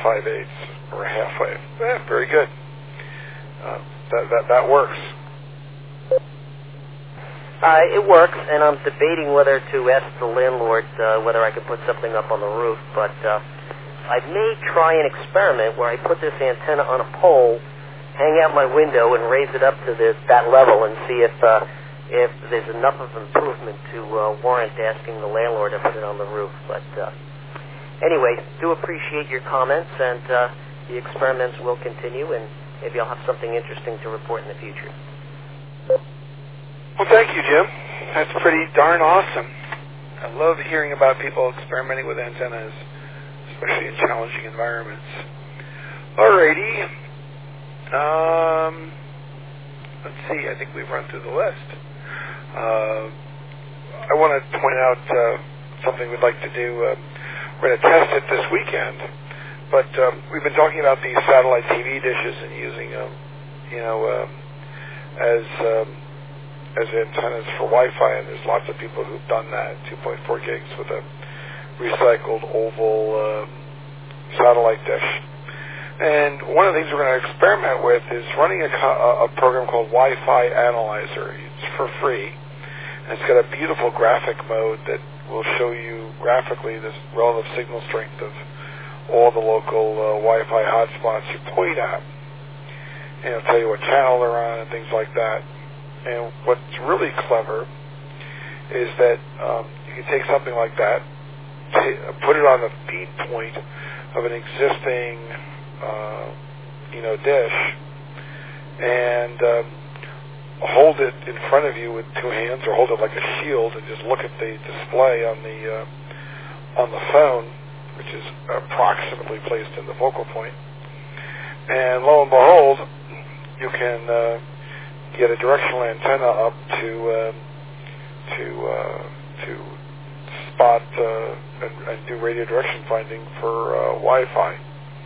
5/8 or a half wave. Very good. That works. It works, and I'm debating whether to ask the landlord whether I could put something up on the roof, but I may try an experiment where I put this antenna on a pole, hang out my window, and raise it up to that level and see if there's enough of improvement to warrant asking the landlord to put it on the roof. But anyway, do appreciate your comments, and the experiments will continue, and maybe I'll have something interesting to report in the future. Well, thank you, Jim. That's pretty darn awesome. I love hearing about people experimenting with antennas, especially in challenging environments. Alrighty. Let's see. I think we've run through the list. I want to point out something we'd like to do. We're going to test it this weekend, but we've been talking about these satellite TV dishes and using them, as antennas for Wi-Fi, and there's lots of people who've done that, 2.4 gigs with a recycled oval satellite dish. And one of the things we're going to experiment with is running a program called Wi-Fi Analyzer. It's for free, and it's got a beautiful graphic mode that will show you graphically the relative signal strength of all the local Wi-Fi hotspots you point at. And it'll tell you what channel they're on and things like that. And what's really clever is that you can take something like that, put it on the feed point of an existing, dish, and hold it in front of you with two hands, or hold it like a shield, and just look at the display on the phone, which is approximately placed in the focal point. And lo and behold, you can get a directional antenna up to spot and do radio direction finding for Wi-Fi.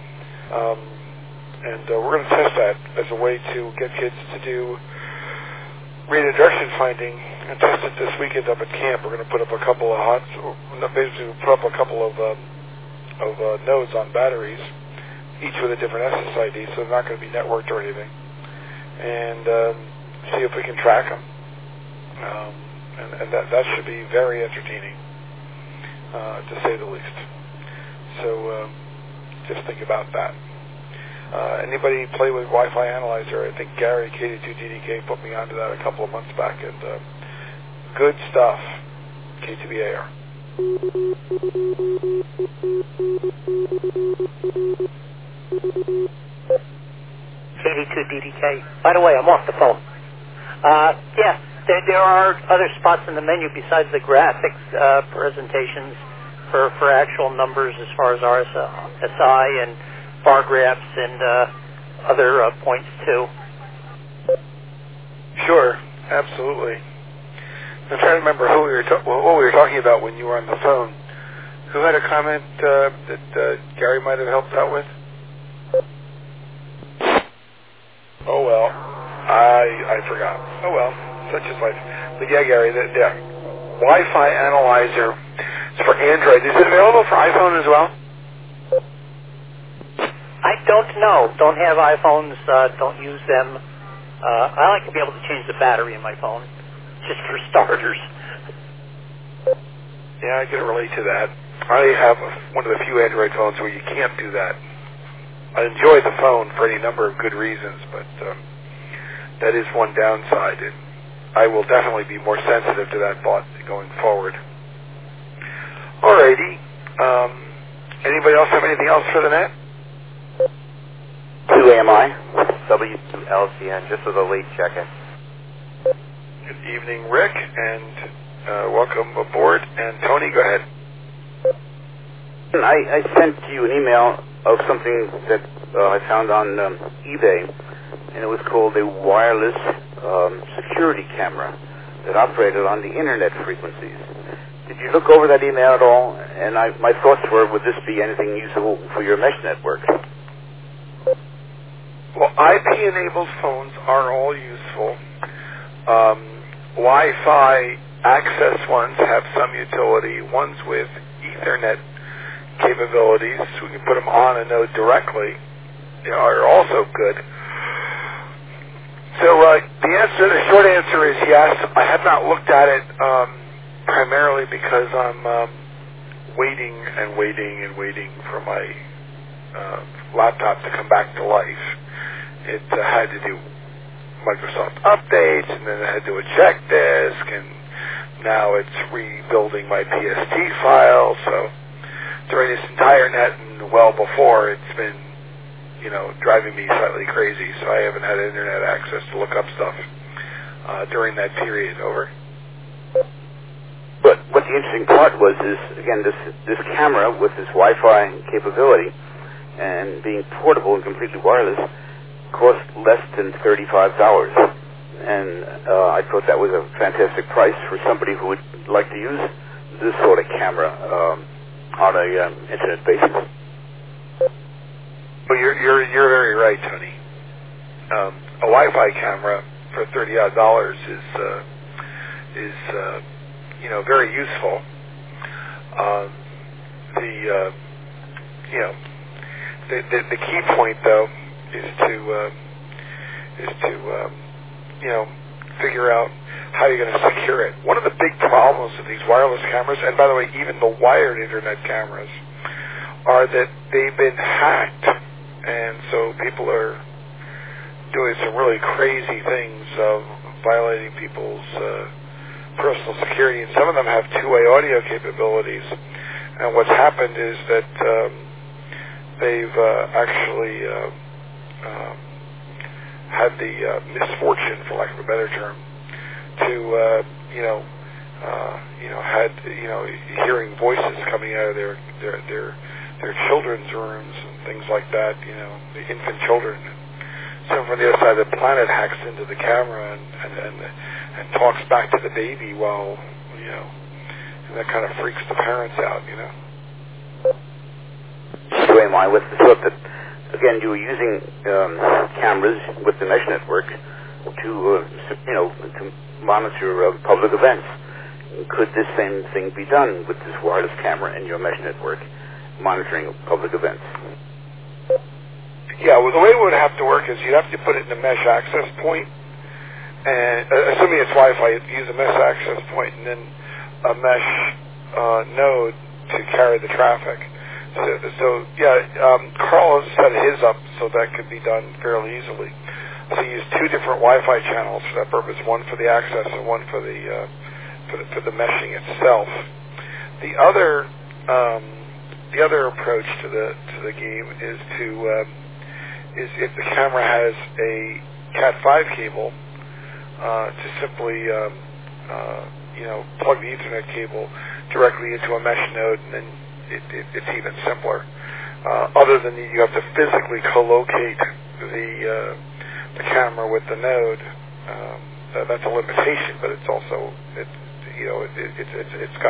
And we're going to test that as a way to get kids to do radio direction finding and test it this weekend up at camp. We're going to put up a couple of nodes on batteries, each with a different SSID, so they're not going to be networked or anything. And see if we can track them. And that should be very entertaining, to say the least. So just think about that. Anybody play with Wi-Fi Analyzer? I think Gary, KD2DDK, put me onto that a couple of months back, and good stuff. K2BAR. KD2DDK. By the way, I'm off the phone. There are other spots in the menu besides the graphics presentations for actual numbers as far as RSI and bar graphs and other points too. Sure, absolutely. I'm trying to remember what we were talking about when you were on the phone. Who had a comment that Gary might have helped out with? Oh well, I forgot. Oh well, such is life. But yeah, Gary, the Wi-Fi Analyzer is for Android. Is it available for iPhone as well? I don't know. Don't have iPhones. Don't use them. I like to be able to change the battery in my phone, just for starters. Yeah, I can relate to that. I have one of the few Android phones where you can't do that. I enjoy the phone for any number of good reasons, but that is one downside. And I will definitely be more sensitive to that thought going forward. Alrighty. Anybody else have anything else for the net? 2AMI, W2LCN, just as a late check-in. Good evening, Rick, and welcome aboard. And Tony, go ahead. I sent you an email of something that I found on eBay, and it was called a wireless security camera that operated on the internet frequencies. Did you look over that email at all? And my thoughts were, would this be anything useful for your mesh network? Well, IP-enabled phones are all useful. Wi-Fi access ones have some utility. Ones with Ethernet capabilities, we can put them on a node directly, are also good. So the short answer is yes. I have not looked at it primarily because I'm waiting for my laptop to come back to life. It had to do Microsoft updates, and then I had to do a check disk, and now it's rebuilding my PST file. So during this entire net and well before, it's been driving me slightly crazy, so I haven't had internet access to look up stuff during that period. Over. But what the interesting part was is, again, this camera with this Wi-Fi capability and being portable and completely wireless cost less than $35. And I thought that was a fantastic price for somebody who would like to use this sort of camera on a internet basis. Well, you're very right, Tony. A Wi-Fi camera for $30 is very useful. The key point though is to figure out how you're going to secure it. One of the big problems with these wireless cameras, and by the way, even the wired internet cameras, are that they've been hacked, and so people are doing some really crazy things, violating people's personal security, and some of them have two-way audio capabilities. And what's happened is that they've actually had the misfortune, for lack of a better term, to had hearing voices coming out of their children's rooms and things like that. The infant children. Someone from the other side of the planet hacks into the camera and talks back to the baby while and that kind of freaks the parents out. So am I, with the thought that, again, you were using cameras with the mesh network to monitor public events. Could this same thing be done with this wireless camera and your mesh network, monitoring public events? Yeah, well, the way it would have to work is you'd have to put it in a mesh access point, and assuming it's Wi-Fi, you'd use a mesh access point and then a mesh node to carry the traffic. Carl has set his up so that could be done fairly easily. So you use two different Wi-Fi channels for that purpose, one for the access and one for the meshing itself. The other approach to the game is if the camera has a Cat5 cable, to simply plug the Ethernet cable directly into a mesh node, and then it's even simpler. Other than you have to physically co-locate the camera with the node. That's a limitation, but it's also it's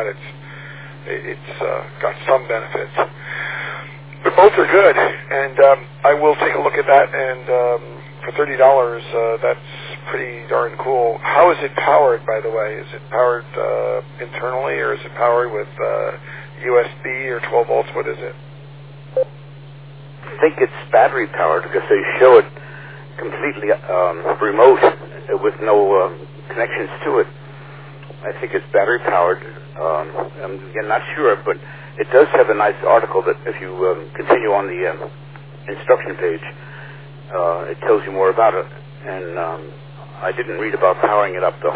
got some benefits. But both are good, and I will take a look at that. And for $30, that's pretty darn cool. How is it powered, by the way? Is it powered internally, or is it powered with USB or 12 volts? What is it? I think it's battery powered because they show it completely remote with no connections to it. I think it's battery powered. I'm again not sure, but it does have a nice article that if you continue on the instruction page, it tells you more about it. And I didn't read about powering it up though.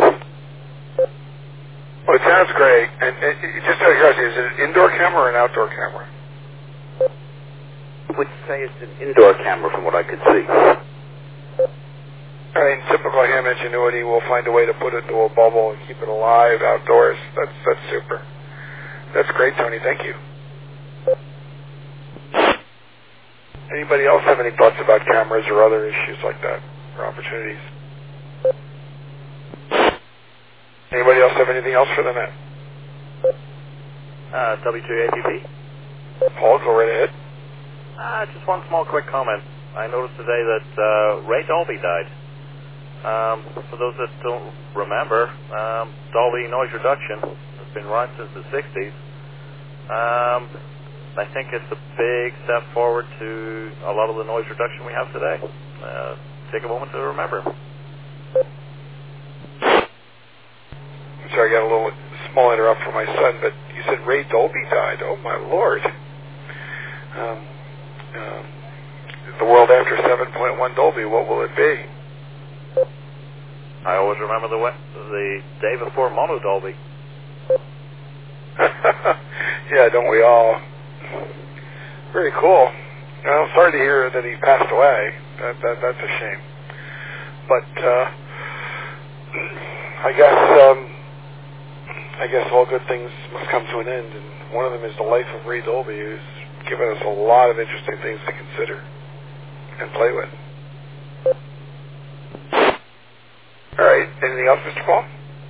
Well, it sounds great. And just out of curiosity, is it an indoor camera or an outdoor camera? I would say it's an indoor camera from what I could see. I mean, typical ham ingenuity will find a way to put it into a bubble and keep it alive outdoors. That's super. That's great, Tony. Thank you. Anybody else have any thoughts about cameras or other issues like that, or opportunities? Anybody else have anything else for the net? W2APP. Paul, go right ahead. Just one small quick comment. I noticed today that Ray Dolby died. For those that don't remember, Dolby noise reduction has been around since the 60s. I think it's a big step forward to a lot of the noise reduction we have today. Take a moment to remember. I'm sorry, I got a little small interrupt from my son, but you said Ray Dolby died. Oh, my Lord. The world after 7.1 Dolby, what will it be? I always remember the day before Mono Dolby. Yeah, don't we all? Very cool. I'm sorry to hear that he passed away. That's a shame. But I guess all good things must come to an end, and one of them is the life of Ray Dolby, who's given us a lot of interesting things to consider and play with. All right. Anything else, Mr. Paul?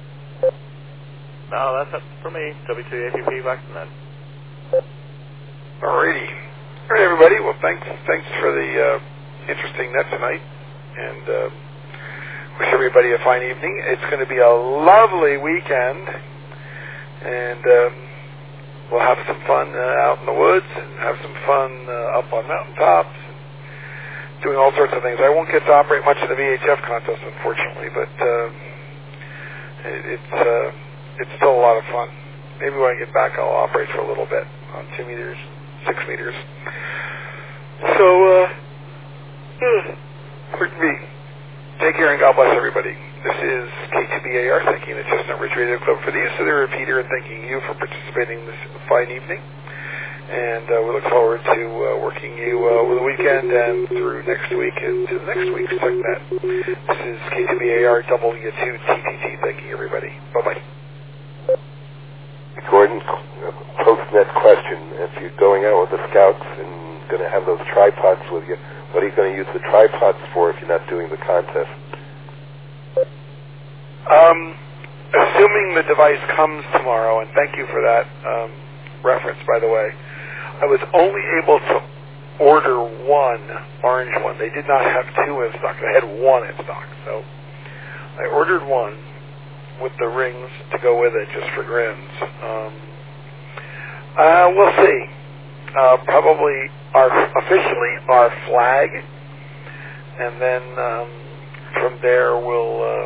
No, that's it for me. W2APP back to then. Alrighty. All right, everybody. Well, thanks for the interesting net tonight, and wish everybody a fine evening. It's going to be a lovely weekend, and we'll have some fun out in the woods and have some fun up on mountaintops and doing all sorts of things. I won't get to operate much of the VHF contest, unfortunately, but it's still a lot of fun. Maybe when I get back, I'll operate for a little bit on 2 meters, 6 meters. So, pardon me. Take care and God bless everybody. This is K2BAR thanking the Chestnut Ridge Radio Club for the use of their repeater and thanking you for participating this fine evening. And we look forward to working you over the weekend and through next week and to next week's TechNet. This is K2BAR W2TTT thanking everybody. Bye-bye. Gordon, post-net question. If you're going out with the Scouts and going to have those tripods with you, what are you going to use the tripods for if you're not doing the contest? Assuming the device comes tomorrow, and thank you for that reference, by the way, I was only able to order one orange one. They did not have two in stock. They had one in stock. So I ordered one with the rings to go with it, just for grins. We'll see. Probably officially our flag, and then from there we'll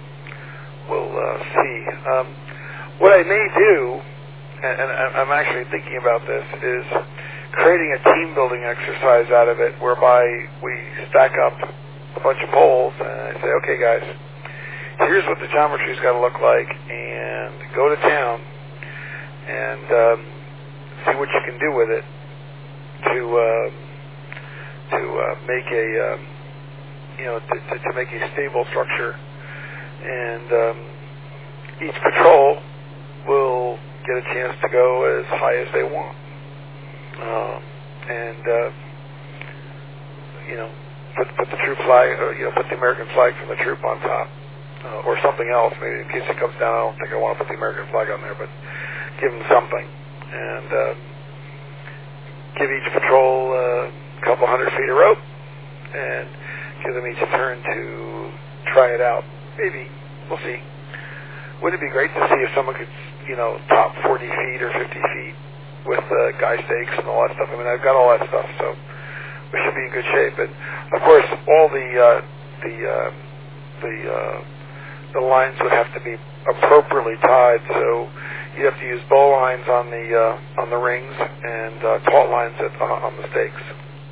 see. What I may do, and I'm actually thinking about this, is creating a team building exercise out of it, whereby we stack up a bunch of poles, and I say, okay, guys, here's what the geometry's got to look like, and go to town and see what you can do with it to make a to make a stable structure, and each patrol will get a chance to go as high as they want, and put the troop flag, put the American flag from the troop on top. Or something else, maybe in case it comes down. I don't think I want to put the American flag on there, but give them something. And give each patrol a couple 100 feet of rope, and give them each a turn to try it out. Maybe. We'll see. Wouldn't it be great to see if someone could, top 40 feet or 50 feet with guy stakes and all that stuff? I mean, I've got all that stuff, so we should be in good shape. And, of course, all the lines would have to be appropriately tied, so you have to use bow lines on the rings and taut lines on the stakes.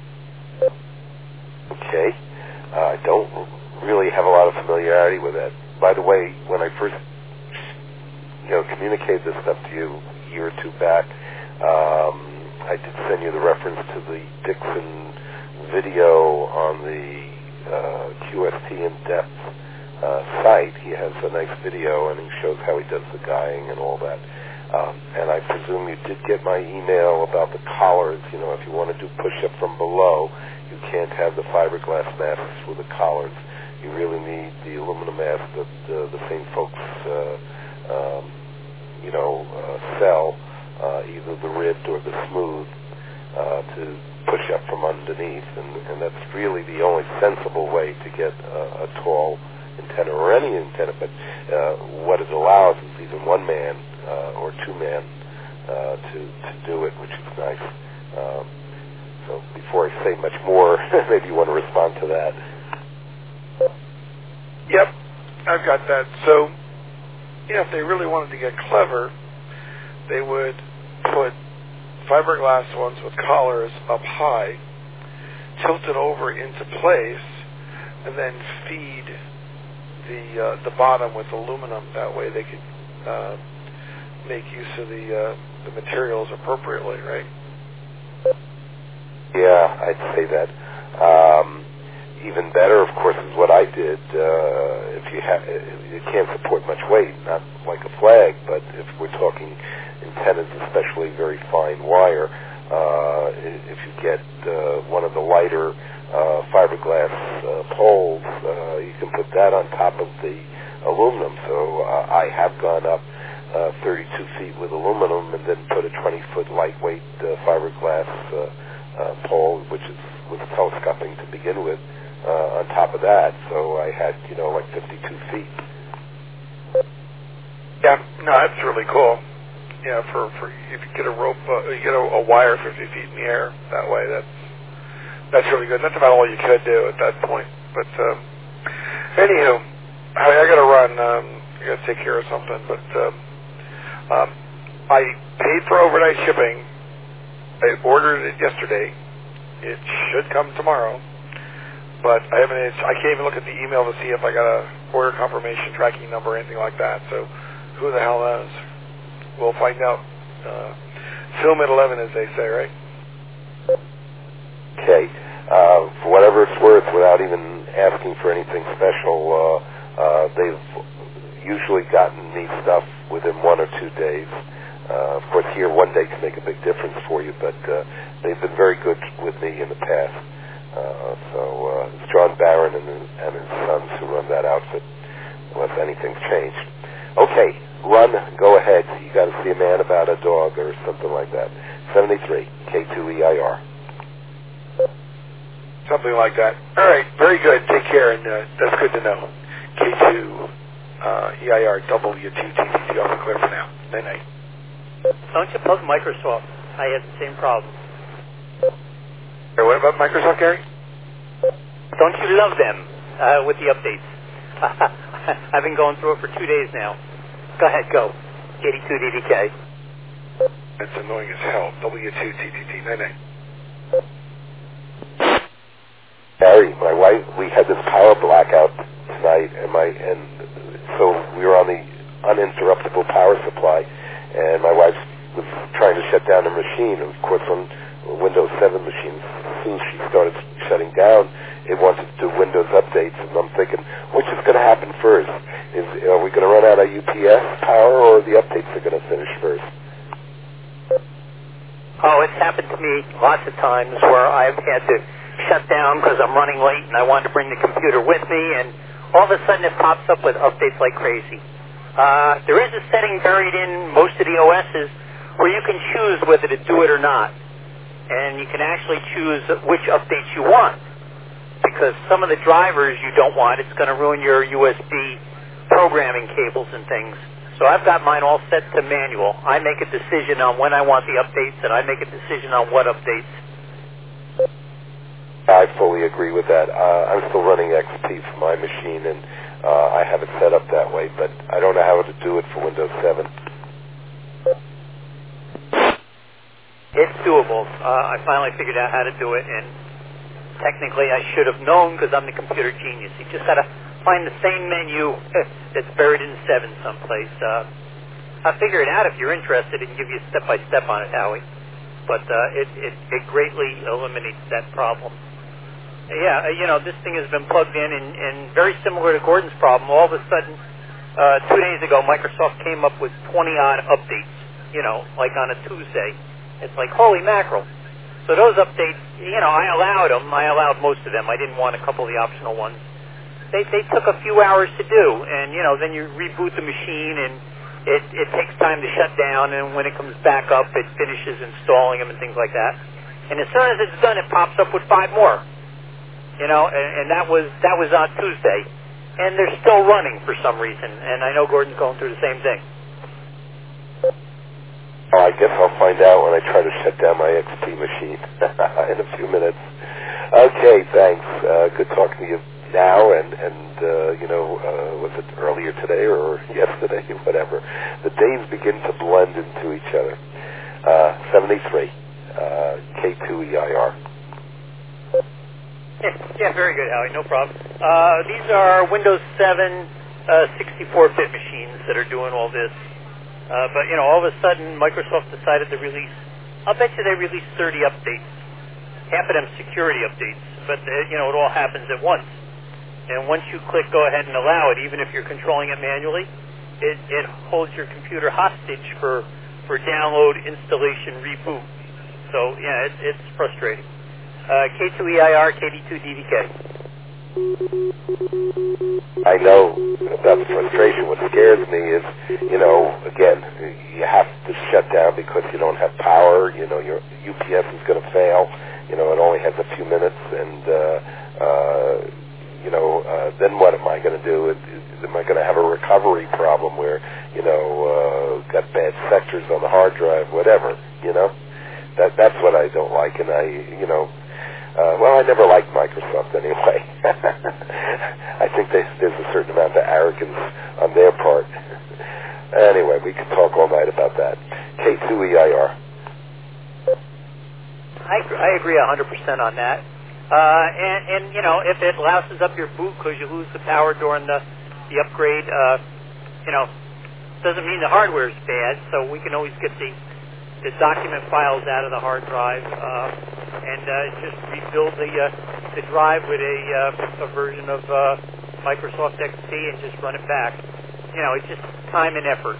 Okay. I don't really have a lot of familiarity with that. By the way, when I first communicated this stuff to you a year or two back, I did send you the reference to the Dixon video on the QST in-depth site. He has a nice video, and he shows how he does the guying and all that. And I presume you did get my email about the collars. If you want to do push-up from below, you can't have the fiberglass masks with the collars. You really need the aluminum mask that the same folks sell, either the ribbed or the smooth, to push up from underneath, and that's really the only sensible way to get a tall antenna, or any antenna. But what it allows is even one man or two men to do it, which is nice. So before I say much more, maybe you want to respond to that. Yep, I've got that. So, if they really wanted to get clever, they would put fiberglass ones with collars up high, tilt it over into place, and then feed the bottom with aluminum. That way they could make use of the materials appropriately, right? Yeah, I'd say that. Even better, of course, is what I did. If you can't support much weight, not like a flag, but if we're talking antennas, especially very fine wire, if you get one of the lighter fiberglass poles, you can put that on top of the aluminum. So I have gone up 32 feet with aluminum and then put a 20-foot lightweight fiberglass pole, which was telescoping to begin with, on top of that. So I had, like 52 feet. Yeah, no, that's really cool. Yeah, for if you get a rope, you get a wire 50 feet in the air that way. That's really good. That's about all you could do at that point. But anywho, I got to run. I got to take care of something. But I paid for overnight shipping. I ordered it yesterday. It should come tomorrow. But I can't even look at the email to see if I got a order confirmation tracking number or anything like that. So who the hell knows? We'll find out. Film at 11, as they say, right? Okay. For whatever it's worth, without even asking for anything special, they've usually gotten me stuff within 1 or 2 days. Of course, here 1 day can make a big difference for you, but they've been very good with me in the past. So it's John Barron and his sons who run that outfit, unless anything's changed. Okay, run, go ahead. You got to see a man about a dog or something like that. 73, K2EIR. Something like that. All right, very good. Take care, and that's good to know. K2 EIR W2TTT off the clear for now. Night-night. Don't you plug Microsoft? I had the same problem. Hey, what about Microsoft, Gary? Don't you love them with the updates? I've been going through it for 2 days now. Go ahead, go. 82DDK. It's annoying as hell. W2TTT. Night-night. Barry, my wife, we had this power blackout tonight, and so we were on the uninterruptible power supply, and my wife was trying to shut down the machine. And of course, on Windows 7 machines, as soon as she started shutting down, it wanted to do Windows updates, and I'm thinking, which is going to happen first? Are we going to run out of UPS power, or the updates are going to finish first? Oh, it's happened to me lots of times where I've had to shut down because I'm running late and I wanted to bring the computer with me, and all of a sudden it pops up with updates like crazy. There is a setting buried in most of the OSs where you can choose whether to do it or not, and you can actually choose which updates you want, because some of the drivers you don't want, it's going to ruin your USB programming cables and things. So I've got mine all set to manual. I make a decision on when I want the updates, and I make a decision on what updates. I fully agree with that. I'm still running XP for my machine, and I have it set up that way, but I don't know how to do it for Windows 7. It's doable. I finally figured out how to do it, and technically I should have known because I'm the computer genius. You just got to find the same menu that's buried in 7 someplace. I'll figure it out if you're interested and give you step-by-step on it, Howie. But it greatly eliminates that problem. Yeah, this thing has been plugged in, and very similar to Gordon's problem. All of a sudden, 2 days ago, Microsoft came up with 20-odd updates, like on a Tuesday. It's like, holy mackerel. So those updates, I allowed them. I allowed most of them. I didn't want a couple of the optional ones. They took a few hours to do, and, then you reboot the machine, and it takes time to shut down, and when it comes back up, it finishes installing them and things like that. And as soon as it's done, it pops up with 5 more. And that was on Tuesday, and they're still running for some reason. And I know Gordon's going through the same thing. Well, I guess I'll find out when I try to shut down my XP machine in a few minutes. Okay, thanks. Good talking to you now, and was it earlier today or yesterday, whatever. The days begin to blend into each other. 73, K2EIR. Yeah, very good, Howie. No problem. These are Windows 7 64-bit machines that are doing all this. But, all of a sudden, Microsoft decided to release, I'll bet you they released 30 updates. Half of them security updates. But, it all happens at once. And once you click go ahead and allow it, even if you're controlling it manually, it holds your computer hostage for download, installation, reboot. So, yeah, it's frustrating. K2EIR, KD2DDK. I know about the frustration. What scares me is, again, you have to shut down because you don't have power. Your UPS is going to fail. It only has a few minutes, and then what am I going to do? Am I going to have a recovery problem where, got bad sectors on the hard drive, whatever, That's what I don't like, and I never liked Microsoft anyway. I think there's a certain amount of arrogance on their part. Anyway, we could talk all night about that. K2EIR. I agree 100% on that. And if it louses up your boot because you lose the power during the upgrade, doesn't mean the hardware is bad. So we can always get the document files out of the hard drive and just rebuild the drive with a version of Microsoft XP and just run it back. It's just time and effort.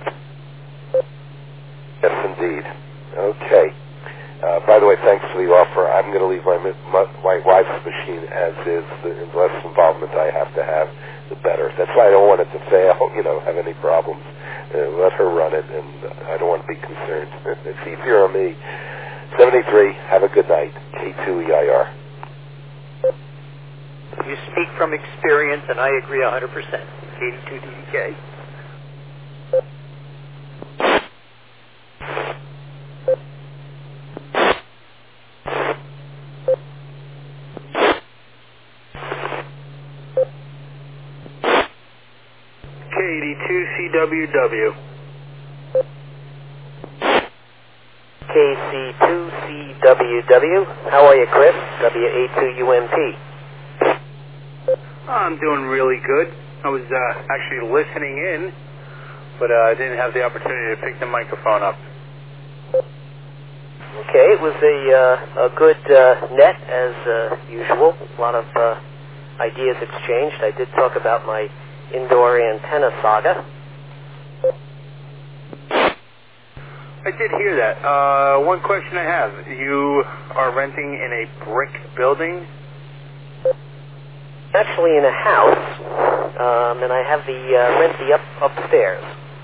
Yes, indeed. Okay. By the way, thanks for the offer. I'm going to leave my wife's machine as is. The less involvement I have to have, the better. That's why I don't want it to fail, have any problems. Let her run it, and I don't want to be concerned. It's easier on me. 73, have a good night. K2EIR. You speak from experience, and I agree 100%. K2DDK. KD2CWW. KC2CWW. How are you, Chris? WA2UMP. I'm doing really good. I was actually listening in, but I didn't have the opportunity to pick the microphone up. Okay, it was a good net as usual. A lot of ideas exchanged. I did talk about my indoor antenna saga. I did hear that. One question I have. You are renting in a brick building? Actually in a house, and I have rent the upstairs.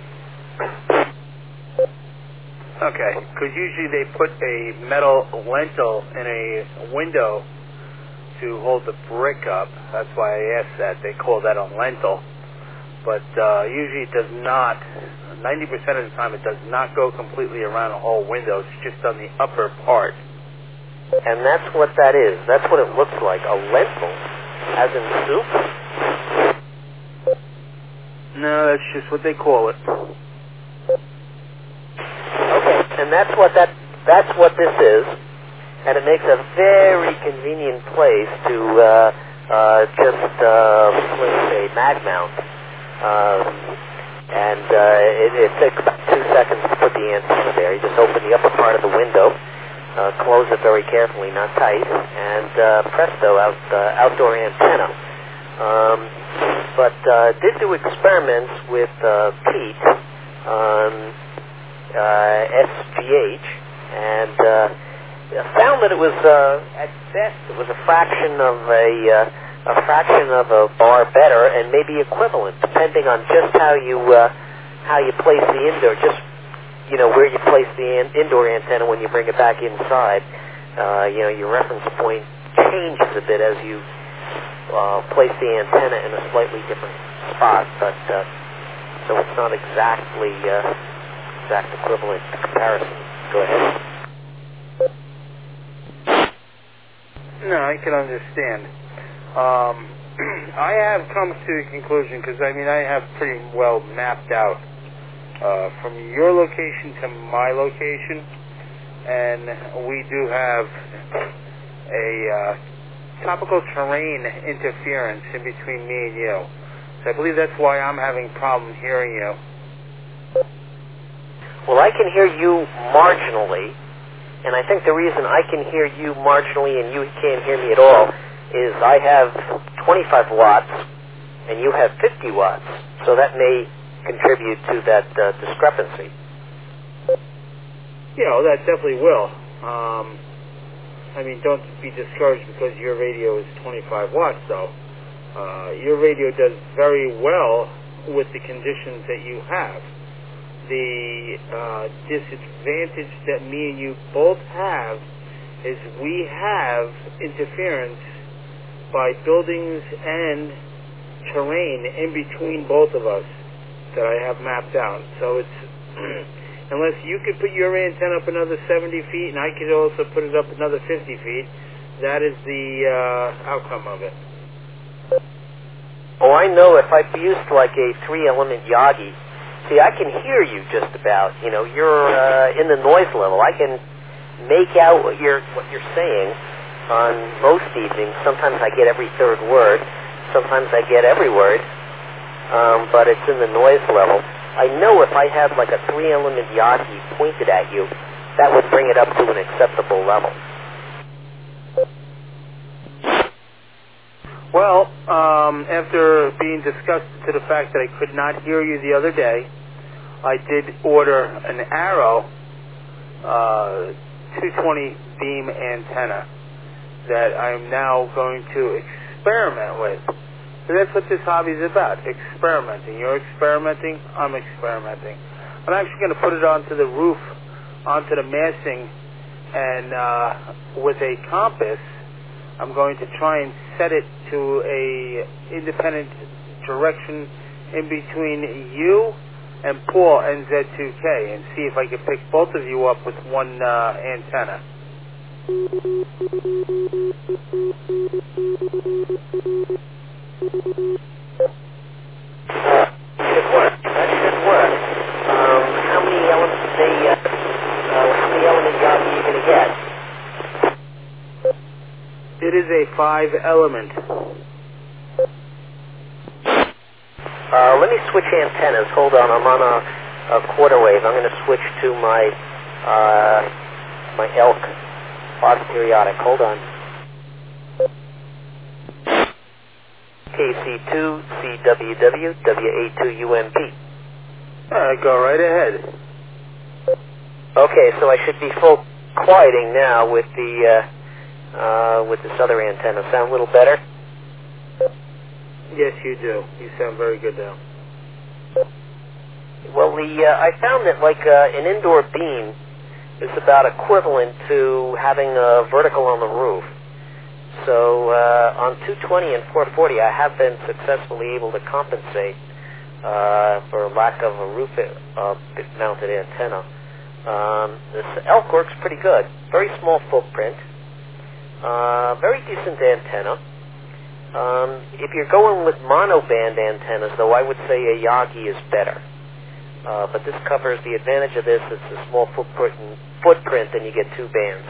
Okay, because usually they put a metal lintel in a window to hold the brick up. That's why I asked that. They call that a lintel. But usually it does not, 90% of the time it does not go completely around the whole window. It's just on the upper part. And that's what that is. That's what it looks like, a lentil, as in soup? No, that's just what they call it. Okay, and that's what this is. And it makes a very convenient place to just place a mag mount. It takes about 2 seconds to put the antenna there. You just open the upper part of the window, close it very carefully, not tight, and presto, outdoor antenna. But did do experiments with Pete on SGH, and found that it was at best it was a fraction of a bar better, and maybe equivalent, depending on just how you place the indoor, just where you place the indoor antenna when you bring it back inside. Your reference point changes a bit as you place the antenna in a slightly different spot, but so it's not exactly exact equivalent comparison. Go ahead. No, I can understand. I have come to the conclusion, because I have pretty well mapped out from your location to my location, and we do have a tropical terrain interference in between me and you. So I believe that's why I'm having problem hearing you. Well, I can hear you marginally, and I think the reason I can hear you marginally and you can't hear me at all is I have 25 watts and you have 50 watts, so that may contribute to that discrepancy. Yeah, well, that definitely will. Don't be discouraged because your radio is 25 watts, though. Your radio does very well with the conditions that you have. The disadvantage that me and you both have is we have interference by buildings and terrain in between both of us that I have mapped out. So it's unless you could put your antenna up another 70 feet and I could also put it up another 50 feet, that is the outcome of it. Oh, I know if I used like a 3-element Yagi, see, I can hear you just about. You're in the noise level. I can make out what you're saying on most evenings. Sometimes I get every third word. Sometimes I get every word. But it's in the noise level. I know if I had like a 3-element Yagi pointed at you, that would bring it up to an acceptable level. Well, after being disgusted to the fact that I could not hear you the other day, I did order an Arrow 220 beam antenna that I'm now going to experiment with. So that's what this hobby is about, experimenting. You're experimenting, I'm experimenting. I'm actually going to put it onto the roof, onto the massing, and with a compass, I'm going to try and set it to a independent direction in between you and Paul NZ2K and see if I can pick both of you up with one antenna. Should work. That should work. How many elements Yagi are you going to get? It is a 5-element. Let me switch antennas. Hold on, I'm on a quarter wave. I'm going to switch to my Elk Fox periodic. Hold on. KC2 CWW WA2UMP. Go right ahead. Okay, so I should be full quieting now with this other antenna. Sound a little better? Yes, you do. You sound very good now. Well, I found that like an indoor beam is about equivalent to having a vertical on the roof. So on 220 and 440, I have been successfully able to compensate for lack of a roof-mounted antenna. This Elk works pretty good. Very small footprint. Very decent antenna. If you're going with monoband antennas, though, I would say a Yagi is better. But this covers the advantage of this. It's a small footprint, and you get 2 bands.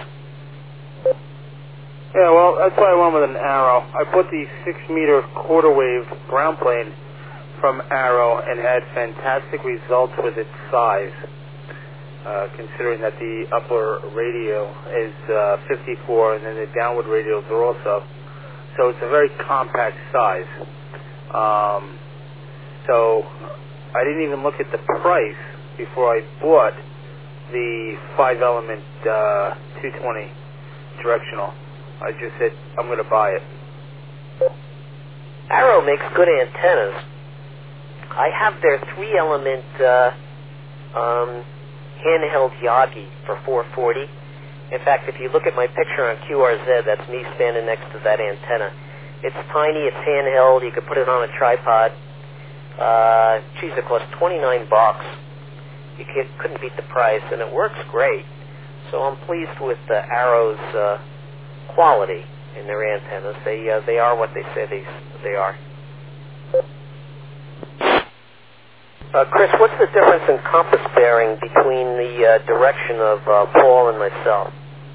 Yeah, well, that's why I went with an Arrow. I put the 6-meter quarter wave ground plane from Arrow and had fantastic results with its size, considering that the upper radio is 54 and then the downward radios are also. So it's a very compact size. So I didn't even look at the price before I bought the 5-element 220 directional. I just said, I'm going to buy it. Arrow makes good antennas. I have their 3-element handheld Yagi for 440. In fact, if you look at my picture on QRZ, that's me standing next to that antenna. It's tiny, it's handheld, you could put it on a tripod. It costs $29. you couldn't beat the price, and it works great. So I'm pleased with Arrow's quality in their antennas. They are what they say they are. Chris, what's the difference in compass bearing between the direction of Paul and myself?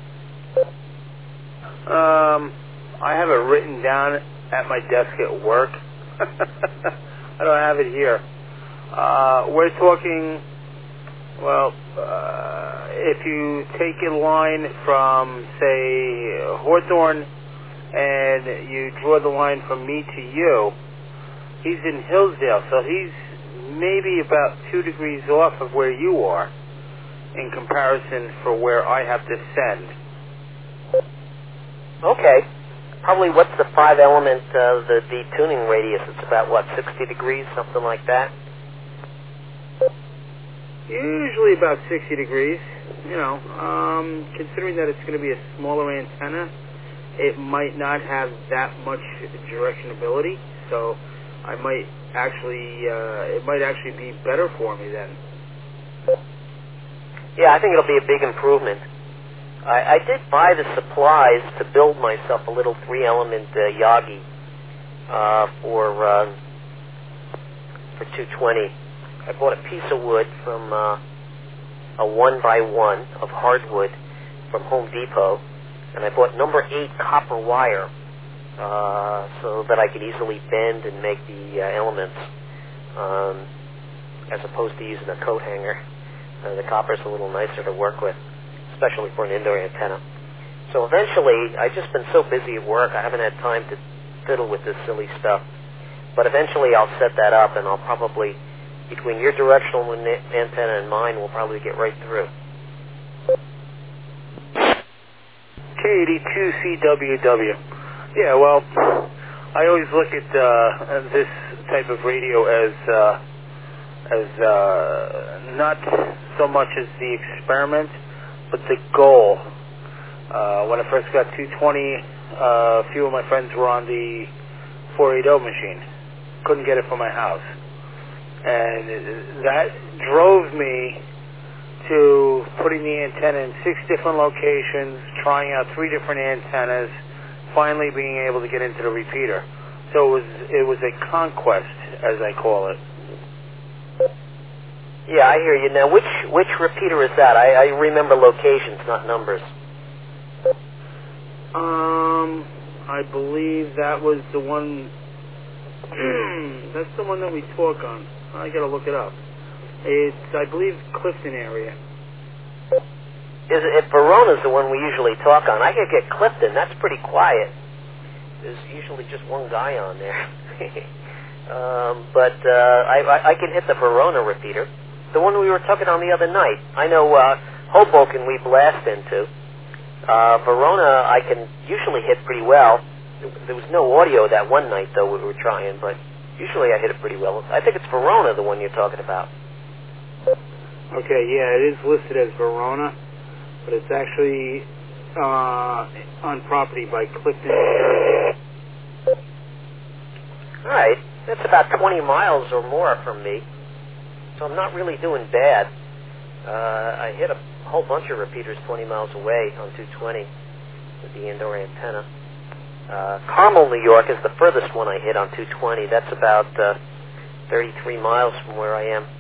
I have it written down at my desk at work. I don't have it here. We're talking, well, if you take a line from, say, Hawthorne, and you draw the line from me to you, he's in Hillsdale, so he's maybe about 2 degrees off of where you are in comparison for where I have to send. Okay. Probably what's the 5-element, the tuning radius? It's about, 60 degrees, something like that? Usually about 60 degrees. Considering that it's going to be a smaller antenna, it might not have that much directionability, so I might actually, it might actually be better for me then. Yeah, I think it'll be a big improvement. I did buy the supplies to build myself a little 3-element Yagi for 220. I bought a piece of wood from a 1x1 of hardwood from Home Depot, and I bought number 8 copper wire so that I could easily bend and make the elements as opposed to using a coat hanger. The copper's a little nicer to work with, especially for an indoor antenna. So eventually, I've just been so busy at work, I haven't had time to fiddle with this silly stuff. But eventually I'll set that up, and I'll probably, between your directional antenna and mine, we'll probably get right through. K82CWW. Yeah, well, I always look at this type of radio as not so much as the experiment, but the goal. When I first got 220, a few of my friends were on the 480 machine. Couldn't get it from my house. And that drove me to putting the antenna in 6 different locations, trying out 3 different antennas, finally being able to get into the repeater. So it was a conquest, as I call it. Yeah, I hear you. Now, which repeater is that? I remember locations, not numbers. I believe that was the one. That's the one that we talk on. I gotta look it up. It's, I believe, Clifton area. If Verona's the one we usually talk on, I could get Clifton. That's pretty quiet. There's usually just one guy on there. But I can hit the Verona repeater, the one we were talking on the other night. I know Hoboken we blast into. Verona I can usually hit pretty well. There was no audio that one night, though, we were trying, but usually I hit it pretty well. I think it's Verona, the one you're talking about. Okay, yeah, it is listed as Verona, but it's actually on property by Clifton. All right, that's about 20 miles or more from me, so I'm not really doing bad. I hit a whole bunch of repeaters 20 miles away on 220 with the indoor antenna. Carmel, New York is the furthest one I hit on 220. That's about 33 miles from where I am.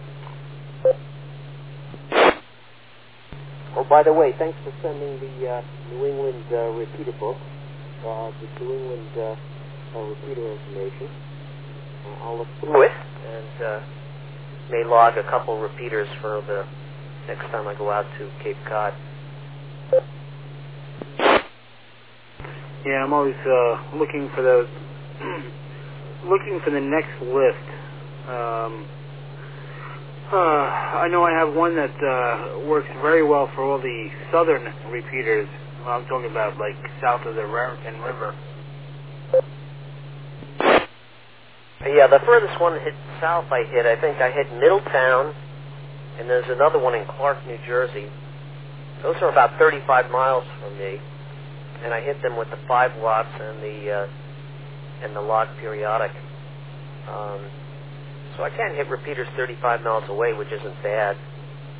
Oh, by the way, thanks for sending the New England repeater book, the New England repeater information. I'll look through it and may log a couple repeaters for the next time I go out to Cape Cod. Yeah, I'm always looking for those, looking for the next list. I know I have one that works very well for all the southern repeaters. I'm talking about like south of the Raritan River. Yeah, the furthest one south I think I hit Middletown, and there's another one in Clark, New Jersey. Those are about 35 miles from me, and I hit them with the 5 watts and the log periodic. So I can hit repeaters 35 miles away, which isn't bad.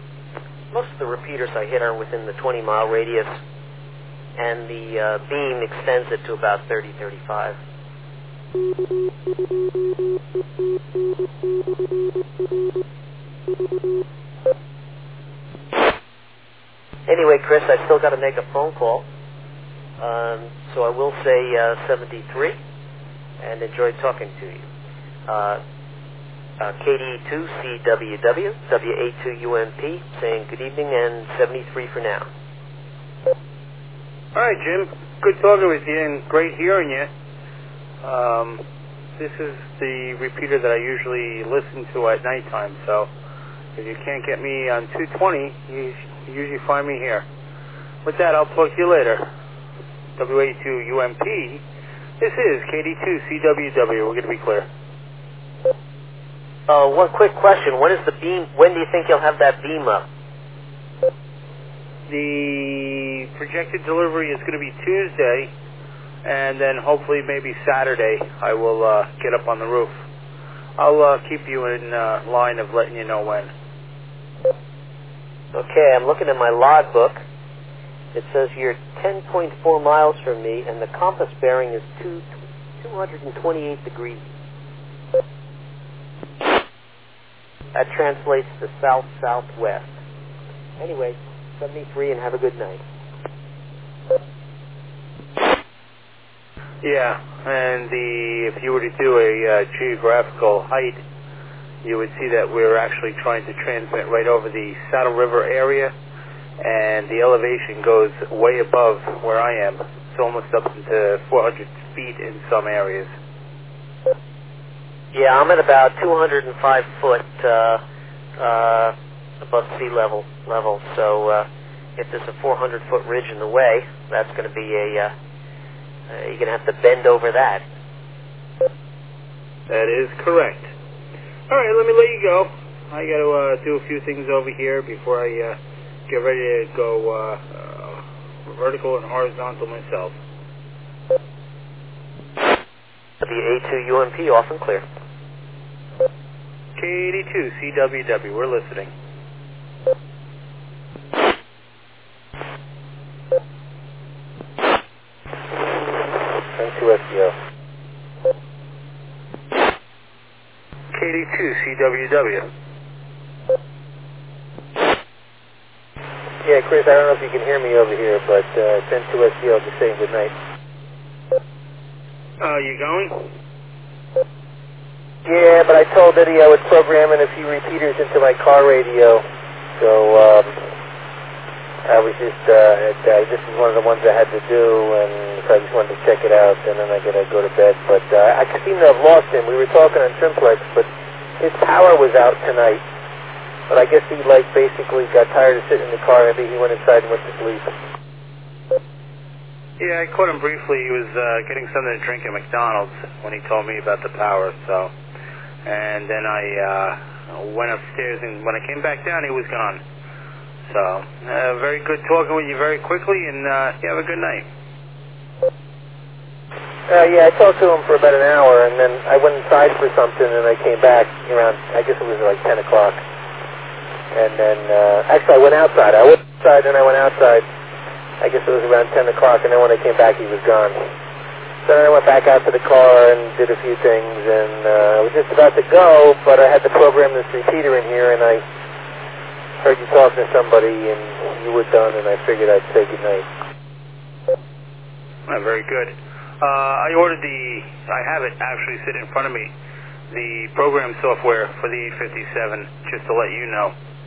most of the repeaters I hit are within the 20-mile radius, and the beam extends it to about 30, 35. Anyway, Chris, I still got to make a phone call, so I will say 73, and enjoyed talking to you. KD2CWW, WA2UMP, saying good evening, and 73 for now. All right, Jim. Good talking with you, and great hearing you. This is the repeater that I usually listen to at nighttime, so if you can't get me on 220, you usually find me here. With that, I'll talk to you later. WA2UMP, this is KD2CWW. We're going to be clear. One quick question. When is the beam? When do you think you'll have that beam up? The projected delivery is going to be Tuesday, and then hopefully maybe Saturday I will get up on the roof. I'll keep you in line of letting you know when. Okay, I'm looking at my log book. It says you're 10.4 miles from me, and the compass bearing is 228 degrees. That translates to south-southwest. Anyway, 73, and have a good night. Yeah, and if you were to do a geographical height, you would see that we're actually trying to transmit right over the Saddle River area, and the elevation goes way above where I am. It's almost up to 400 feet in some areas. Yeah, I'm at about 205 foot above sea level. So if there's a 400-foot ridge in the way, that's going to be you're going to have to bend over that. That is correct. All right, let me let you go. I got to do a few things over here before I get ready to go vertical and horizontal myself. WA2UMP, off and clear. KD2CWW, we're listening. N2SEO. KD2CWW. Yeah, Chris, I don't know if you can hear me over here, but it's N2SEO just saying good night. You going? Yeah, but I told Eddie I would program in a few repeaters into my car radio, so I was just, this is one of the ones I had to do, and so I just wanted to check it out, and then I got to go to bed. But I seem to have lost him. We were talking on Simplex, but his power was out tonight. But I guess he, basically got tired of sitting in the car. Maybe he went inside and went to sleep. Yeah, I caught him briefly. He was getting something to drink at McDonald's when he told me about the power, so... And then I went upstairs, and when I came back down, he was gone. So, very good talking with you very quickly, and you have a good night. Yeah, I talked to him for about an hour, and then I went inside for something, and I came back around, I guess it was like 10 o'clock. And then, actually, I went outside. I went inside, and I went outside. I guess it was around 10 o'clock, and then when I came back, he was gone. So then I went back out to the car and did a few things, and I was just about to go, but I had to program this repeater in here, and I heard you talking to somebody, and you were done, and I figured I'd say goodnight. Very good. I ordered I have it actually sitting in front of me, the program software for the 857, just to let you know.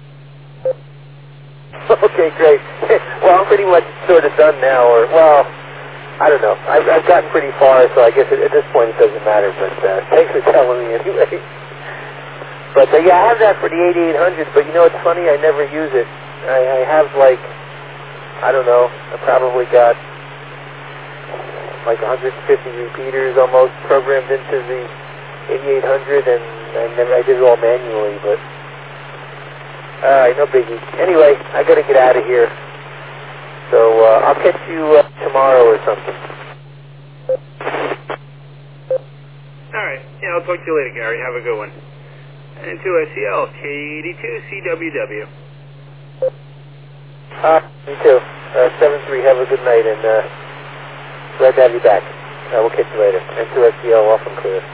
Okay, great. Well, I'm pretty much sort of done now, or, well... I don't know. I've gotten pretty far, so I guess at this point it doesn't matter, but thanks for telling me anyway. But yeah, I have that for the 8800, but you know what's funny? I never use it. I have I don't know, I probably got 150 repeaters almost programmed into the 8800, and I did it all manually, but no biggie. Anyway, I gotta get out of here. So I'll catch you tomorrow or something. All right. Yeah, I'll talk to you later, Gary. Have a good one. And to SEL, KD2CWW. Me too. 7-3, have a good night, and glad to have you back. We'll catch you later. N2SCL off and clear.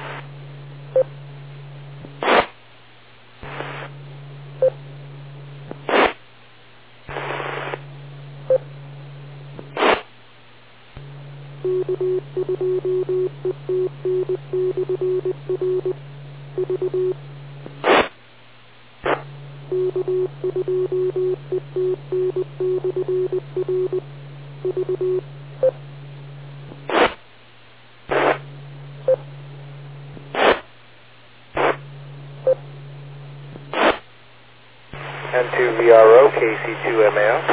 N2VRO, KC2MAO.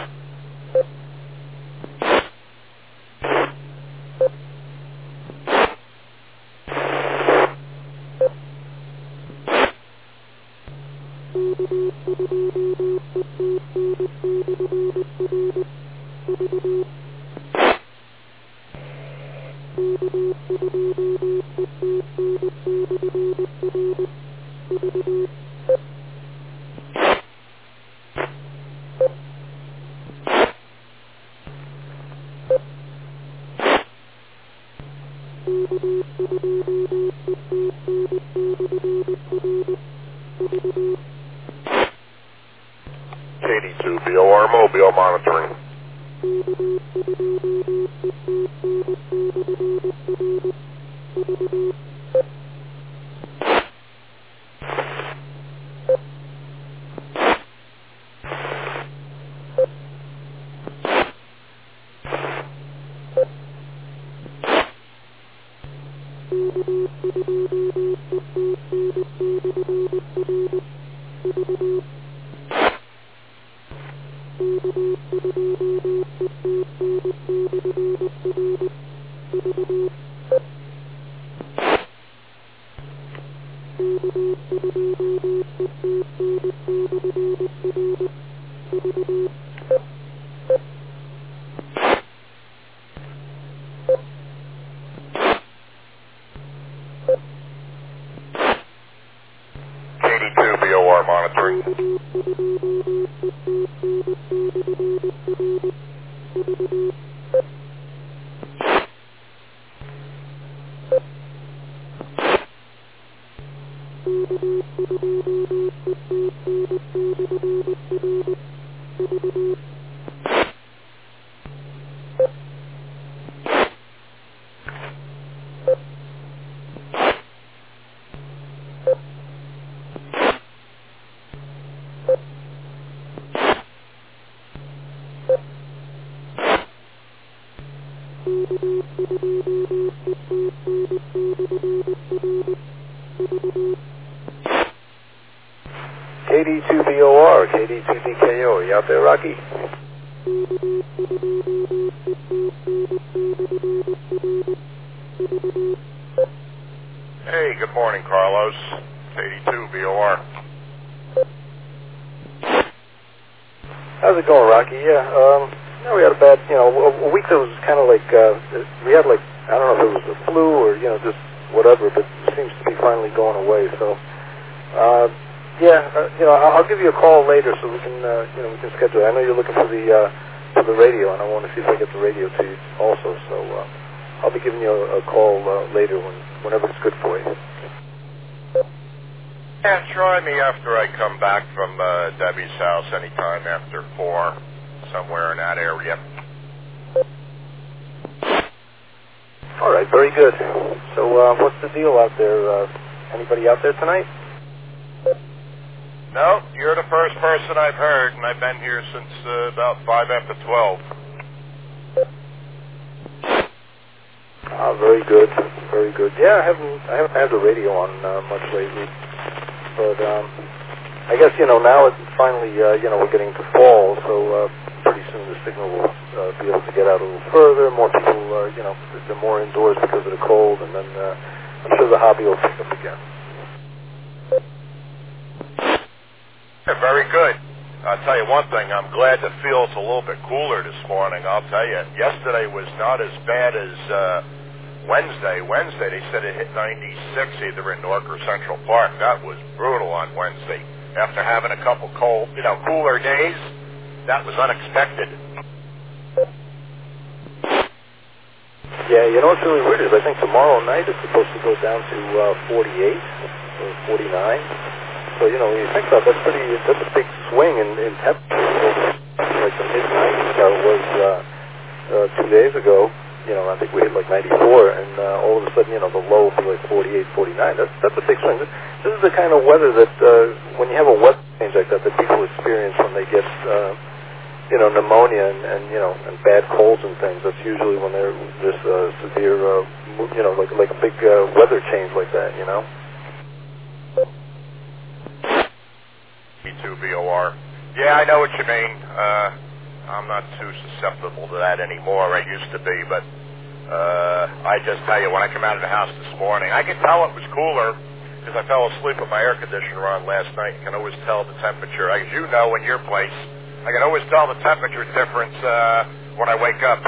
KD2BOR Mobile monitoring. KD2BOR monitoring. KD2BOR, KD2DKO, are you out there, Rocky? Hey, good morning, Carlos. KD2BOR. How's it going, Rocky? Yeah, we had a bad, a week that was kind of like, we had like, I don't know if it was the flu or, just whatever, but it seems to be finally going away, so, I'll give you a call later so we can, we can schedule it. I know you're looking for the radio, and I want to see if I get the radio to you also, so, I'll be giving you a call, later whenever it's good for you. Yeah, try me after I come back from Debbie's house anytime after 4, somewhere in that area. All right, very good. So what's the deal out there? Anybody out there tonight? No, you're the first person I've heard, and I've been here since about 5 after 12. Very good, very good. Yeah, I haven't had the radio on much lately, but I guess now it's finally we're getting to fall, so pretty soon the signal will be able to get out a little further. More people, they're more indoors because of the cold, and then I'm sure the hobby will pick up again. Yeah, very good. I'll tell you one thing, I'm glad to feel it's a little bit cooler this morning. I'll tell you, yesterday was not as bad as Wednesday. Wednesday, they said it hit 96 either in Newark or Central Park. That was brutal on Wednesday. After having a couple cold, cooler days, that was unexpected. Yeah, you know what's really weird is I think tomorrow night it's supposed to go down to 48 or 49. So, you know, when you think about it, that's a big swing in temperature. Like the mid-90s how it was 2 days ago. You know, I think we hit like 94, and all of a sudden, you know, the low will be like 48, 49. That's a big swing. This is the kind of weather that when you have a weather change like that people experience when they get, you know, pneumonia and you know, and bad colds and things. That's usually when they're this severe, you know, like a big weather change like that. You know. B2BOR. Yeah, I know what you mean. I'm not too susceptible to that anymore. I used to be, but I just tell you, when I come out of the house this morning, I could tell it was cooler because I fell asleep with my air conditioner on last night. You can always tell the temperature. As you know, in your place, I can always tell the temperature difference when I wake up.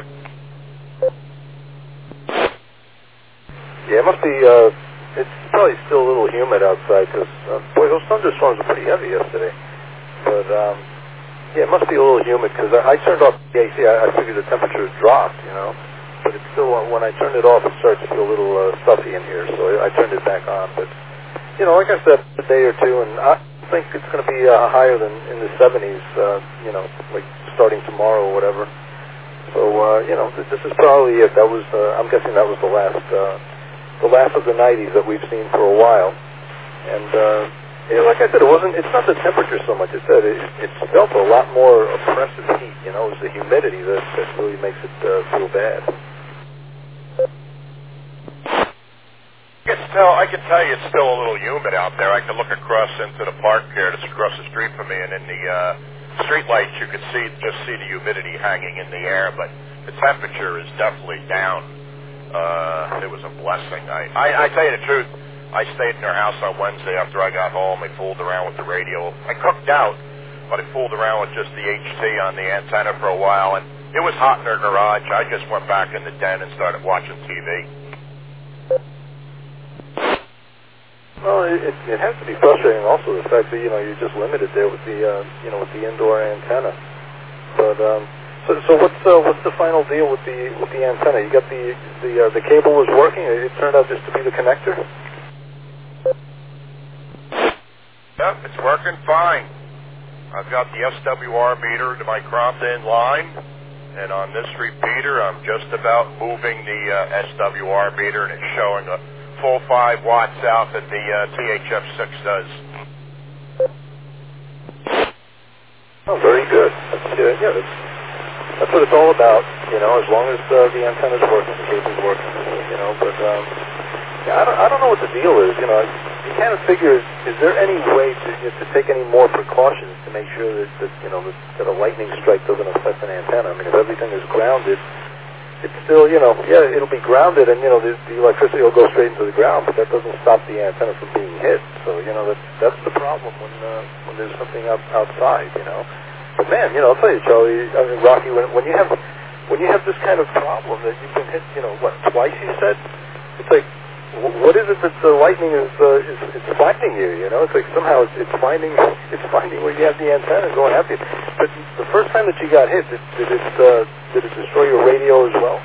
Yeah, it must be, it's probably still a little humid outside because, boy, those thunderstorms were pretty heavy yesterday. But, yeah, it must be a little humid because I turned off the AC. I figured the temperature had dropped, you know. But it's still, when I turned it off, it started to feel a little stuffy in here, so I turned it back on. But, you know, like I said, a day or two, and I think it's going to be higher than in the 70s, you know, like starting tomorrow or whatever. So, you know, this is probably it. That was, I'm guessing that was the last of the 90s that we've seen for a while. And, yeah, like I said, it's not the temperature so much. It felt a lot more oppressive heat, you know. It's the humidity that really makes it feel bad. I can tell you it's still a little humid out there. I can look across into the park here that's across the street from me, and in the street lights you could just see the humidity hanging in the air, but the temperature is definitely down. It was a blessing. I tell you the truth, I stayed in their house on Wednesday after I got home. I fooled around with the radio. I cooked out, but I fooled around with just the HT on the antenna for a while, and it was hot in their garage. I just went back in the den and started watching TV. Well, it has to be frustrating also, the fact that, you know, you're just limited there with the, you know, with the indoor antenna. But, so what's the final deal with the antenna? You got the cable was working. It turned out just to be the connector. Yep, it's working fine. I've got the SWR meter to my Crompton line, and on this repeater, I'm just about moving the SWR meter, and it's showing a full 5 watts out that the THF6 does. Oh, very good. Yeah, that's what it's all about, you know, as long as the antenna's working, the cable's working, you know, but, yeah, I don't know what the deal is, you know. You kind of figure, is there any way to take any more precautions to make sure that you know, that a lightning strike doesn't affect an antenna? I mean, if everything is grounded, it's still, you know, yeah, it'll be grounded and, you know, the electricity will go straight into the ground, but that doesn't stop the antenna from being hit. So, you know, that's the problem when there's something outside, you know. But man, you know, I'll tell you, Charlie, I mean, Rocky, when you have this kind of problem that you've been hit, you know, what, twice you said? It's like, what is it that the lightning is finding you? You know, it's like somehow it's finding where you have the antenna and going after you. But the first time that you got hit, did it destroy your radio as well?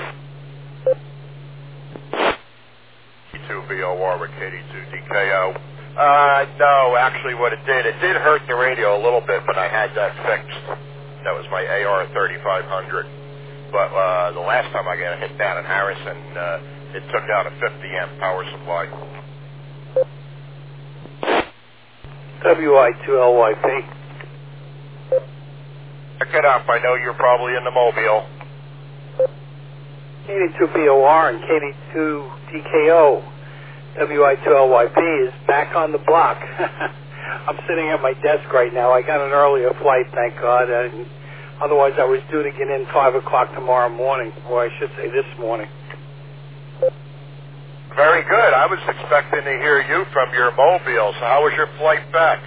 B2BOR with KD2DKO. No, actually, what it did hurt the radio a little bit, but I had that fixed. That was my AR3500. But the last time I got hit down in Harrison. It took out a 50-amp power supply. WI2LYP. Check it up. I know you're probably in the Mobile. KD2BOR and KD2DKO. WI2LYP is back on the block. I'm sitting at my desk right now. I got an earlier flight, thank God. And otherwise, I was due to get in 5 o'clock tomorrow morning, or I should say this morning. Very good. I was expecting to hear you from your Mobile. So how was your flight back?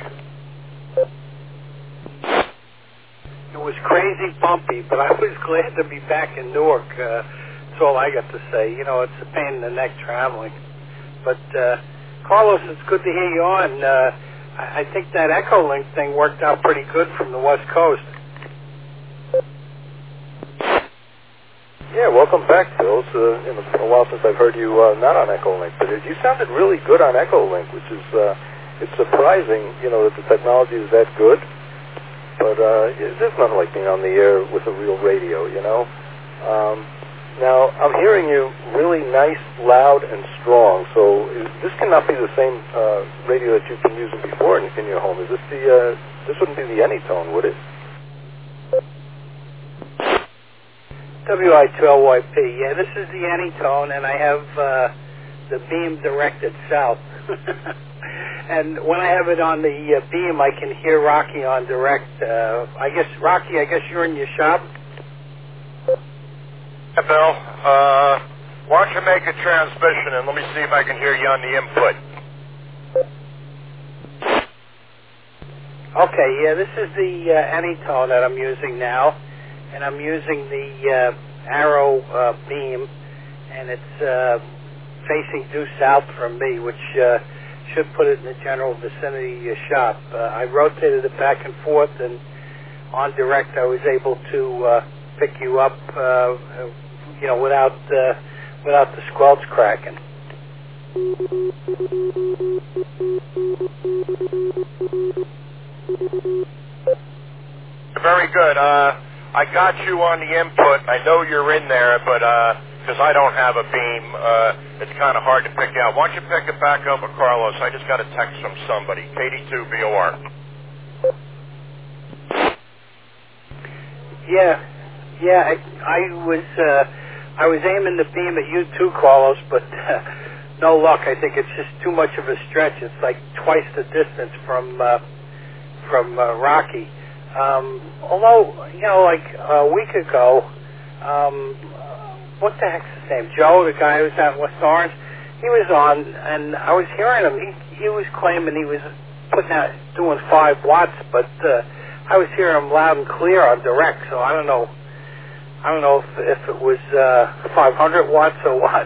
It was crazy bumpy, but I was glad to be back in Newark. That's all I got to say. You know, it's a pain in the neck traveling. But, Carlos, it's good to hear you on. I think that Echolink thing worked out pretty good from the West Coast. Yeah, welcome back, Bill. It's been a while since I've heard you not on Echolink, but you sounded really good on Echolink, which is it's surprising, that the technology is that good. But there's nothing like being on the air with a real radio, Now, I'm hearing you really nice, loud, and strong. So this cannot be the same radio that you've been using before in your home. Is this this wouldn't be the Anytone, would it? WI2LYP. Yeah, this is the Anytone, and I have the beam directed south. And when I have it on the beam, I can hear Rocky on direct. Rocky, you're in your shop? Yeah, Bill. Why don't you make a transmission, and let me see if I can hear you on the input. Okay, yeah, this is the Anytone that I'm using now. And I'm using the Arrow beam, and it's facing due south from me, which should put it in the general vicinity of your shop. I rotated it back and forth, and on direct I was able to pick you up, without the squelch cracking. Very good. I got you on the input. I know you're in there, but because I don't have a beam, it's kind of hard to pick out. Why don't you pick it back up with Carlos? I just got a text from somebody. KD2BOR. Yeah. I was aiming the beam at you too, Carlos, but no luck. I think it's just too much of a stretch. It's like twice the distance from Rocky. Although, like a week ago, what the heck's his name? Joe, the guy who was out in West Orange, he was on, and I was hearing him. He was claiming he was doing 5 watts, but I was hearing him loud and clear on direct. So I don't know if it was 500 watts or what.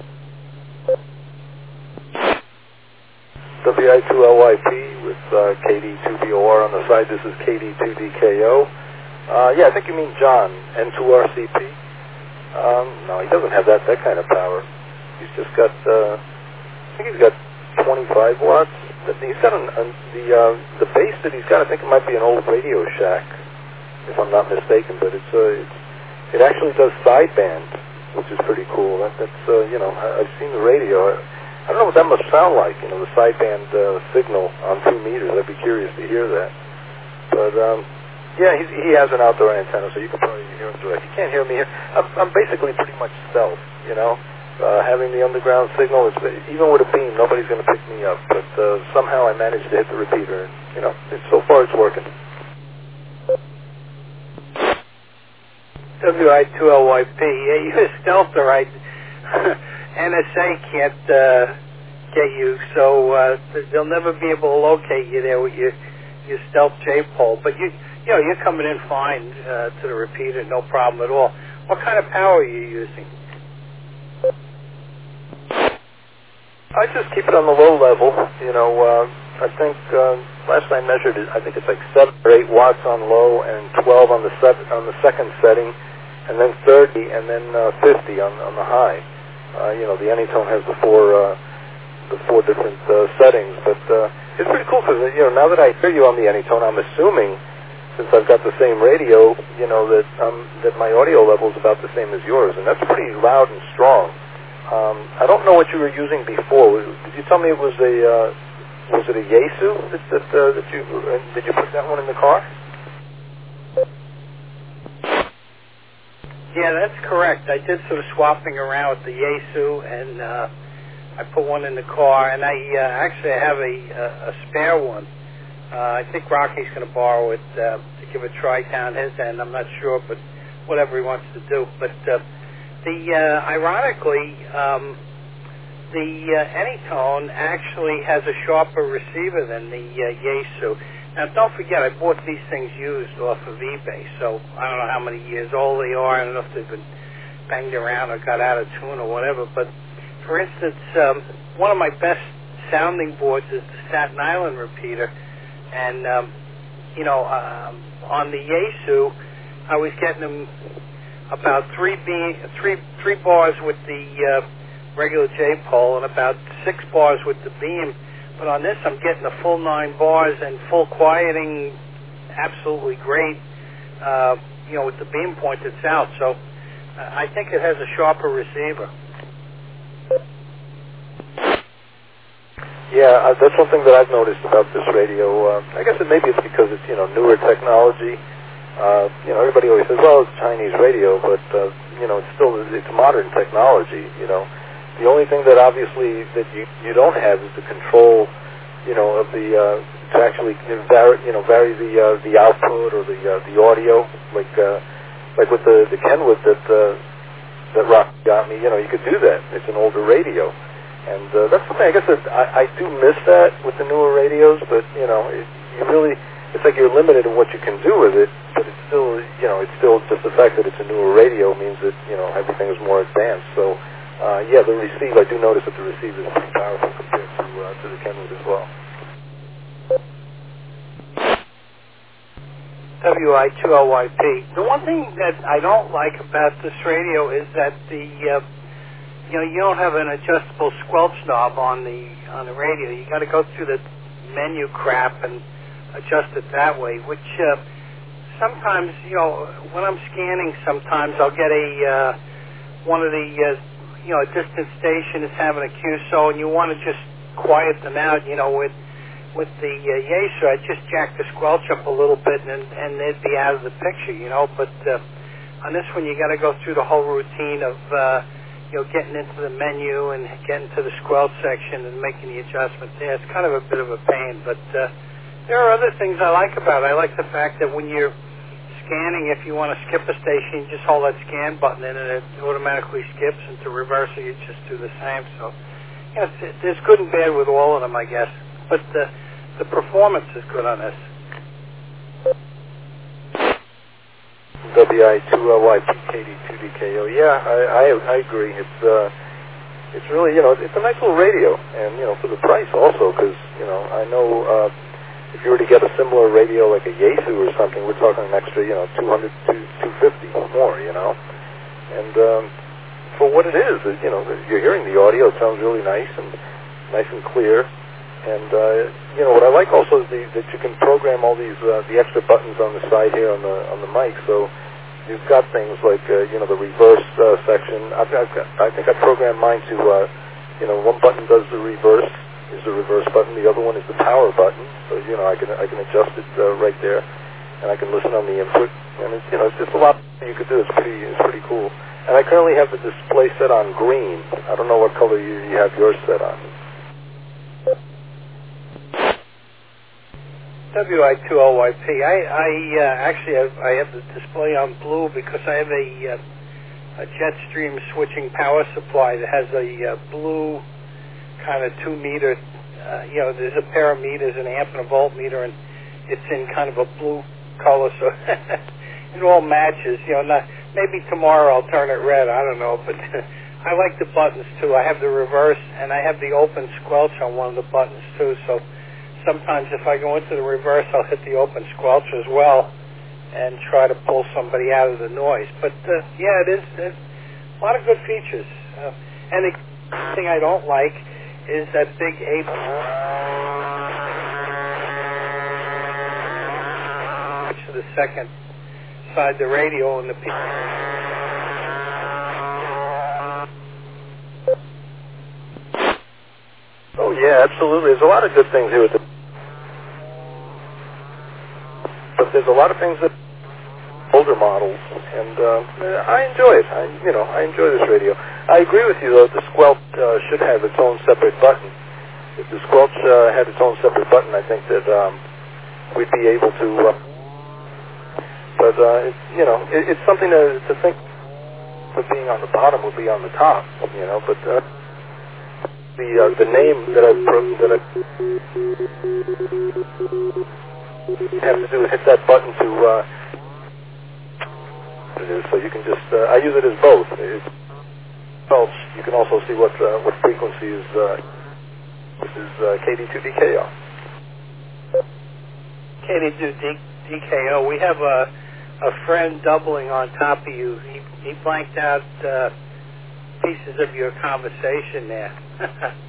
WI2LYP with KD2BOR on the side. This is KD2DKO. I think you mean John, N2RCP. No, he doesn't have that kind of power. He's just got, I think he's got 25 watts. He's got the base that he's got, I think it might be an old Radio Shack, if I'm not mistaken, but it actually does sideband, which is pretty cool. That's I've seen the radio. I don't know what that must sound like, the sideband signal on 2 meters. I'd be curious to hear that. But, he has an outdoor antenna, so you can probably hear him direct. You can't hear me here. I'm basically pretty much stealth, having the underground signal. Even with a beam, nobody's going to pick me up. But somehow I managed to hit the repeater, and, so far it's working. WI2LYP. Yeah, you're a stealther, right? NSA can't get you, so they'll never be able to locate you there with your stealth J-pole. But you're coming in fine to the repeater, no problem at all. What kind of power are you using? I just keep it on the low level. I think last I measured it, I think it's like 7 or 8 watts on low and 12 on the second setting, and then 30 and then 50 on the high. The Anytone has the four different settings, but it's pretty cool because now that I hear you on the Anytone, I'm assuming, since I've got the same radio, that my audio level is about the same as yours, and that's pretty loud and strong. I don't know what you were using before. Did you tell me it was was it a Yaesu that you did you put that one in the car? Yeah, that's correct. I did some swapping around with the Yaesu, and I put one in the car, and I actually have a spare one. I think Rocky's going to borrow it to give a try down his end. I'm not sure, but whatever he wants to do. But ironically, the Anytone actually has a sharper receiver than the Yaesu. Now, don't forget, I bought these things used off of eBay, so I don't know how many years old they are. I don't know if they've been banged around or got out of tune or whatever. But, for instance, one of my best sounding boards is the Staten Island repeater. And, on the Yaesu, I was getting them about three bars with the regular J-pole and about 6 bars with the beam. But on this, I'm getting the full 9 bars and full quieting, absolutely great, with the beam pointed south. So I think it has a sharper receiver. Yeah, that's one thing that I've noticed about this radio. I guess maybe it's because it's, newer technology. Everybody always says, well, it's Chinese radio, but, it's modern technology, The only thing that obviously that you don't have is the control, of the to actually vary the output or the audio, like with the Kenwood that Rock got me. You could do that. It's an older radio, and that's something I guess that I do miss that with the newer radios. But it's like you're limited in what you can do with it. But it's still just the fact that it's a newer radio means that everything is more advanced. So. The receive, I do notice that the receive is pretty powerful compared to the Kenwood as well. WI2LYP. The one thing that I don't like about this radio is that you don't have an adjustable squelch knob on the radio. You got to go through the menu crap and adjust it that way, which sometimes, when I'm scanning, sometimes I'll get one of the a distant station is having a QSO, and you want to just quiet them out, with the Yaesu, I just jack the squelch up a little bit, and they'd be out of the picture, But on this one, you got to go through the whole routine of, getting into the menu and getting to the squelch section and making the adjustments there. It's kind of a bit of a pain, but there are other things I like about it. I like the fact that when you're scanning, if you want to skip a station, you just hold that scan button in and it automatically skips into reverse, so you just do the same. So, there's good and bad with all of them, I guess. But the performance is good on this. WI2LYP KD2DKO. Yeah, I agree. It's really, it's a nice little radio, and for the price also, because I know. If you were to get a similar radio like a Yaesu or something, we're talking an extra, $200 to $250 more, And for what it is, you're hearing the audio. It sounds really nice and clear. And what I like also is that you can program all these the extra buttons on the side here on the mic. So you've got things like the reverse section. I think I programmed mine to one button does the reverse. Is the reverse button. The other one is the power button. So I can adjust it right there, and I can listen on the input. And it's just a lot you could do. It's pretty cool. And I currently have the display set on green. I don't know what color you have yours set on. WI2LYP. I have the display on blue because I have a Jetstream switching power supply that has a blue kind of 2-meter, there's a pair of meters, an amp and a voltmeter, and it's in kind of a blue color, so it all matches. Maybe tomorrow I'll turn it red, I don't know, but I like the buttons too. I have the reverse, and I have the open squelch on one of the buttons too, so sometimes if I go into the reverse, I'll hit the open squelch as well and try to pull somebody out of the noise. But it's a lot of good features. And the thing I don't like is that big 8 to the second side the radio and the Oh yeah, absolutely. There's a lot of good things here with the, but there's a lot of things that older models, and I enjoy it. I enjoy this radio. I agree with you, though, the squelch should have its own separate button. If the squelch had its own separate button, I think that we'd be able to, it's something to think for being on the bottom would be on the top, but the name that I have to do is hit that button to, so you can just, I use it as both. You can also see what frequency is, this is KD2DKO. KD2DKO. We have a friend doubling on top of you. He blanked out pieces of your conversation there.